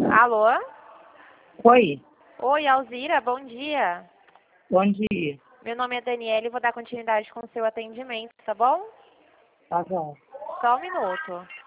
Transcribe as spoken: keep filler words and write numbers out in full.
Alô? Oi, Oi, Alzira, bom dia. bom dia. Meu nome é Daniela e vou dar continuidade com o seu atendimento, tá bom? Tá bom. Só um minuto.